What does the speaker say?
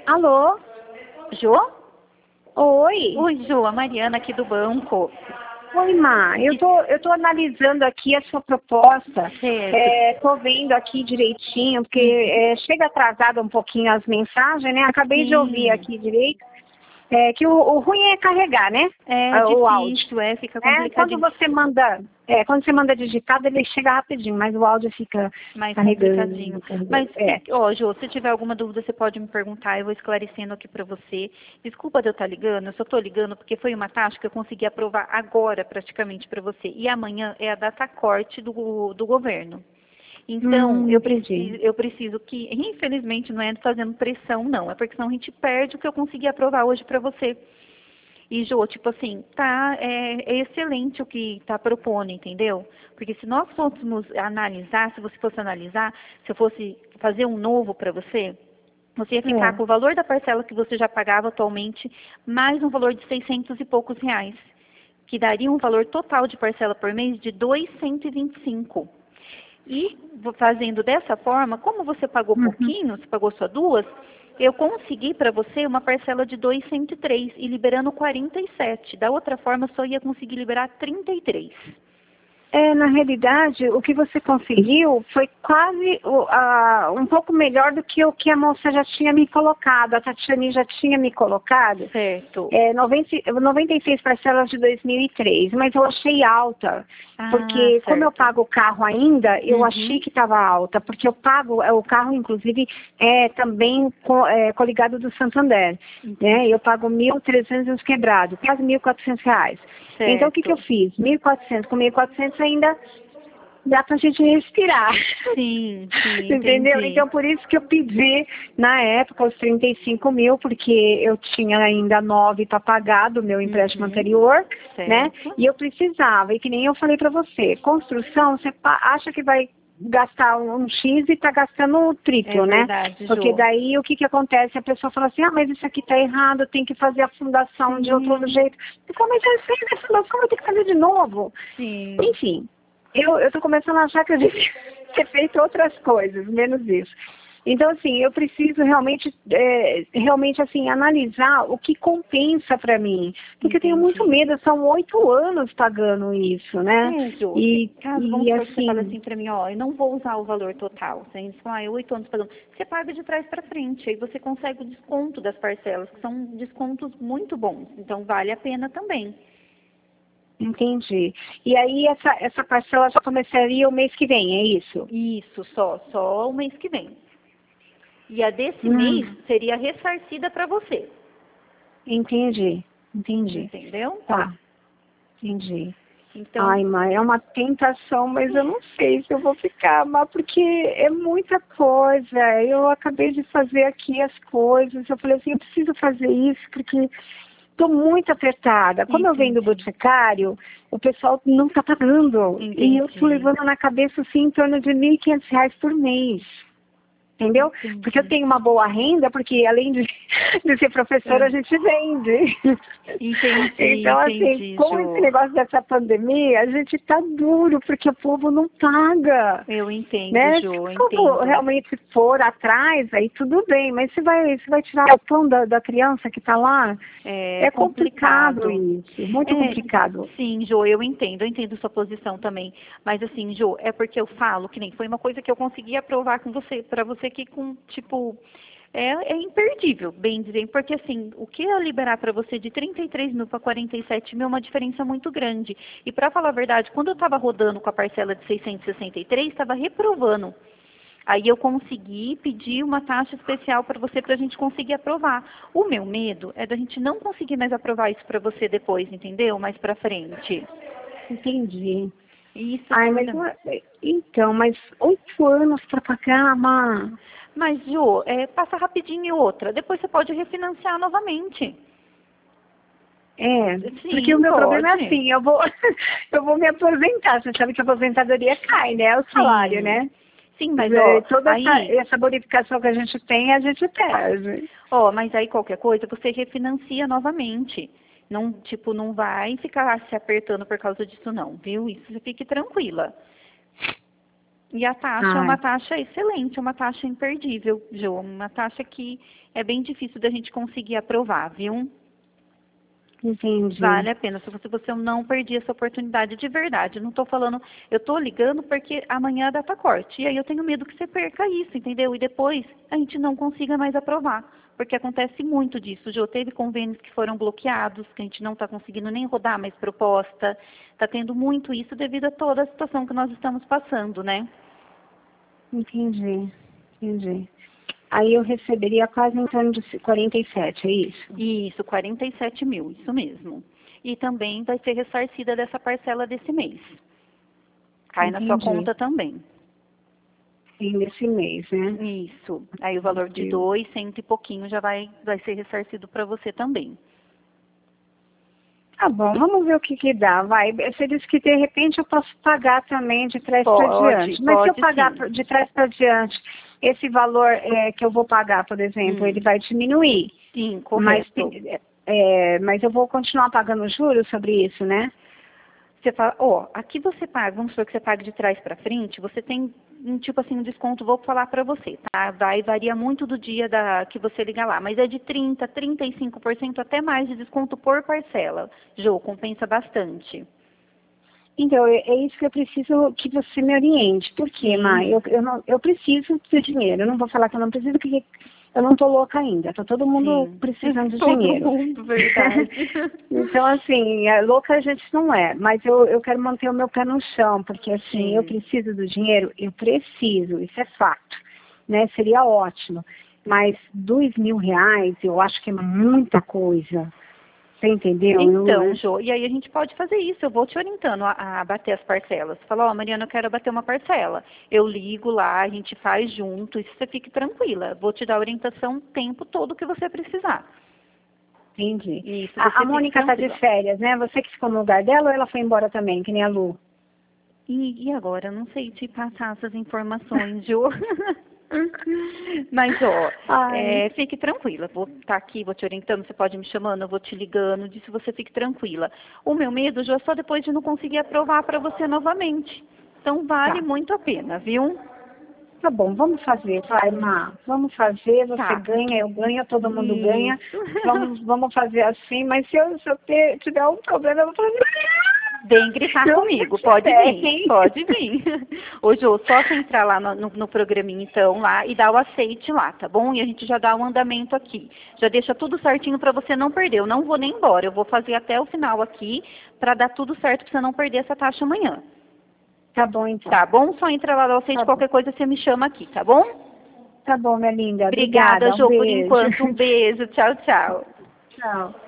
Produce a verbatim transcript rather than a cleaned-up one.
Alô? Jô? Oi. Oi, Jô, a Mariana aqui do banco. Oi, Má. Eu tô, eu tô analisando aqui a sua proposta. Certo. É, tô vendo aqui direitinho, porque é, chega atrasada um pouquinho as mensagens, né? Acabei Sim. de ouvir aqui direito. É, que o, o ruim é carregar, né? É Ah, o áudio. difícil, é, fica É, quando complicadinho. você manda, é, quando você manda digitado, ele chega rapidinho, mas o áudio fica Mais carregando. complicadinho. carregando. Mas, É. se- ó, Jô, se tiver alguma dúvida, você pode me perguntar, eu vou esclarecendo aqui pra você. Desculpa de eu estar ligando, eu só tô ligando porque foi uma taxa que eu consegui aprovar agora, praticamente, pra você. E amanhã é a data corte do, do governo. Então, Hum, eu entendi. preciso, eu preciso que, infelizmente, não é fazendo pressão, não. É porque senão a gente perde o que eu consegui aprovar hoje pra você. E, Jô, tipo assim, tá, é, é excelente o que está propondo, entendeu? Porque se nós fôssemos analisar, se você fosse analisar, se eu fosse fazer um novo para você, você ia ficar É. com o valor da parcela que você já pagava atualmente, mais um valor de seiscentos e poucos reais, que daria um valor total de parcela por mês de duzentos e vinte e cinco. E fazendo dessa forma, como você pagou Uhum. pouquinho, você pagou só duas, eu consegui para você uma parcela de duzentos e cento e três e liberando quarenta e sete. Da outra forma, eu só ia conseguir liberar trinta e três. É, na realidade, o que você conseguiu foi quase o- a- um pouco melhor do que o que a moça já tinha me colocado, a Tatiane já tinha me colocado. Certo. É, noventa, noventa e seis parcelas de dois mil e três, mas eu achei alta, Ah, porque como eu certo. pago o carro ainda, eu Uhum. achei que estava alta, porque eu pago, é, o carro inclusive é também co, é, coligado do Santander, né? Eu pago mil e trezentos e uns quebrados, quase mil e quatrocentos reais. Certo. Então o que, que eu fiz? mil e quatrocentos com mil e quatrocentos ainda dá pra gente respirar. Sim, sim, Entendeu? entendi. Então, por isso que eu pedi, na época, os trinta e cinco mil, porque eu tinha ainda nove para pagar do meu empréstimo Uhum. anterior, Certo. né? E eu precisava, e que nem eu falei para você, construção, você pa- acha que vai gastar um, um X e está gastando o triplo, É né? verdade, Porque Jô. daí o que que acontece? A pessoa fala assim, ah, mas isso aqui está errado, tem que fazer a fundação de outro Sim. jeito. Eu falo, mas já fez a fundação, vai ter que fazer de novo. Sim. Enfim, eu estou começando a achar que a gente ter feito outras coisas, menos isso. Então, assim, eu preciso realmente, é, realmente assim, analisar o que compensa para mim. Porque eu tenho muito Entendi. medo, são oito anos pagando isso, né? É, Jô, E, se caso, vamos e supor que você fala assim, assim pra mim, ó, eu não vou usar o valor total. Você fala, ah, é oito anos pagando. Você paga de trás pra frente, aí você consegue o desconto das parcelas, que são descontos muito bons. Então, vale a pena também. entendi. E aí essa, essa parcela já começaria o mês que vem, é isso? Isso, só, só o mês que vem. E a desse Hum, mês seria ressarcida pra você. entendi, entendi. Entendeu? Tá, entendi. Então, Ai, mãe, é uma tentação, mas eu não sei se eu vou ficar, mas porque é muita coisa. Eu acabei de fazer aqui as coisas. Eu falei assim, eu preciso fazer isso porque estou muito apertada. Como eu venho do entendi. Boticário, o pessoal não está pagando. E eu estou Entendi. levando na cabeça assim em torno de mil e quinhentos reais por mês. Entendeu? Porque eu Entendi. tenho uma boa renda, porque além de, de ser professora, É. a gente vende. Entendi, Então, assim, entendi, com esse Jô. negócio dessa pandemia, a gente tá duro, porque o povo não paga. Eu entendo, Né? Se Jô, o povo entendo. realmente for atrás, aí tudo bem, mas você vai, você vai tirar o pão da, da criança que está lá? É É complicado complicado. isso, muito É, complicado. sim, Jô, eu entendo, eu entendo sua posição também. Mas assim, Jô, é porque eu falo que nem foi uma coisa que eu consegui aprovar com você, para você que com, tipo, é, é imperdível, bem dizer, porque assim, o que eu liberar para você de trinta e três mil para quarenta e sete mil é uma diferença muito grande. E para falar a verdade, quando eu estava rodando com a parcela de seiscentos e sessenta e três, estava reprovando. Aí eu consegui pedir uma taxa especial para você para a gente conseguir aprovar. O meu medo é da gente não conseguir mais aprovar isso para você depois, entendeu? Mais para frente. Entendi. Isso Ai, que me mas dá. não é- então, mas oito anos para pagar, Má. Mas, Jô, é, passa rapidinho e outra. Depois você pode refinanciar novamente. É, porque o Sim, meu problema é pode. assim, eu vou, eu vou me aposentar, você sabe que a aposentadoria cai, né? É o salário, Sim. né? Sim, mas É, ó, toda essa, aí, essa bonificação que a gente tem, a gente perde. ó, mas aí qualquer coisa você refinancia novamente. Não, tipo, não vai ficar se apertando por causa disso não, viu? Isso você fique tranquila. E a taxa é Ai, uma taxa excelente, uma taxa imperdível, Jô. Uma taxa que é bem difícil da gente conseguir aprovar, viu? entendi. Vale a pena. Se você, você não perder essa oportunidade de verdade. Eu não estou falando, eu estou ligando porque amanhã é a data corte. E aí eu tenho medo que você perca isso, entendeu? E depois a gente não consiga mais aprovar. Porque acontece muito disso. Já teve convênios que foram bloqueados, que a gente não está conseguindo nem rodar mais proposta. Está tendo muito isso devido a toda a situação que nós estamos passando, né? Entendi, entendi. Aí eu receberia quase em torno de quarenta e sete, é isso? Isso, quarenta e sete mil, isso mesmo. E também vai ser ressarcida dessa parcela desse mês. Cai na sua Entendi. conta também. Sim, nesse mês, né? Isso. Aí o valor de Entendi. dois, cento e pouquinho já vai, vai ser ressarcido para você também. Tá bom, vamos ver o que que dá, vai. Você disse que de repente eu posso pagar também de trás para Pode, diante. Mas se eu pode pagar sim. de trás para diante, esse valor é, que eu vou pagar, por exemplo, Hum, ele vai diminuir. sim, Mas, correto. é, mas eu vou continuar pagando juros sobre isso, né? Você fala, ó, aqui você paga, vamos supor que você pague de trás para frente, você tem um tipo assim, um desconto, vou falar para você, tá? Vai, varia muito do dia da, que você liga lá, mas é de trinta, trinta e cinco por cento até mais de desconto por parcela. Jô, compensa bastante. Então, é, é isso que eu preciso que você me oriente. Por quê, Má? Sim. Eu, eu, não, eu preciso de dinheiro. Eu não vou falar que eu não preciso, porque eu não estou louca ainda. Está todo mundo Sim. precisando de Todo dinheiro. mundo, verdade. Então, assim, é, louca a gente não é. Mas eu, eu quero manter o meu pé no chão, porque, assim, eu Sim. preciso do dinheiro. Eu preciso, isso é fato. Né? Seria ótimo. Mas dois mil reais, eu acho que é muita coisa. Você entendeu? Então, Eu, Jô, e aí a gente pode fazer isso, eu vou te orientando a, a bater as parcelas. Fala, ó, Mariana, eu quero bater uma parcela. Eu ligo lá, a gente faz junto, e você fique tranquila. Vou te dar orientação o tempo todo que você precisar. entendi. Isso, você A, a fique Mônica está de tranquila. férias, né? Você que ficou no lugar dela ou ela foi embora também, que nem a Lu? E, e agora? Eu não sei te passar essas informações, Jô. Mas, ó, Ai, é, fique tranquila. Vou estar aqui, vou te orientando, você pode me chamando, eu vou te ligando, disso você fique tranquila. O meu medo, Jô, é só depois de não conseguir aprovar para você novamente. Então, vale tá. muito a pena, viu? Tá bom, vamos fazer, vai, Má. Vamos fazer, você Tá. ganha, eu ganho, todo mundo ganha. Isso. Vamos, vamos fazer assim, mas se eu, se eu ter, tiver um problema, eu vou fazer. Vem gritar Não, comigo, se pode der, vir, hein? pode vir. Ô, Jô, só você entrar lá no, no, no programinha, então, lá, e dar o aceite lá, tá bom? E a gente já dá o andamento aqui. Já deixa tudo certinho para você não perder. Eu não vou nem embora, eu vou fazer até o final aqui, para dar tudo certo para você não perder essa taxa amanhã. Tá bom, então. Tá bom? Só entra lá no aceite, Tá bom. qualquer coisa você me chama aqui, tá bom? Tá bom, minha linda. Obrigada, Obrigada. Um Jô, por beijo. enquanto. Um beijo, tchau, tchau. Tchau.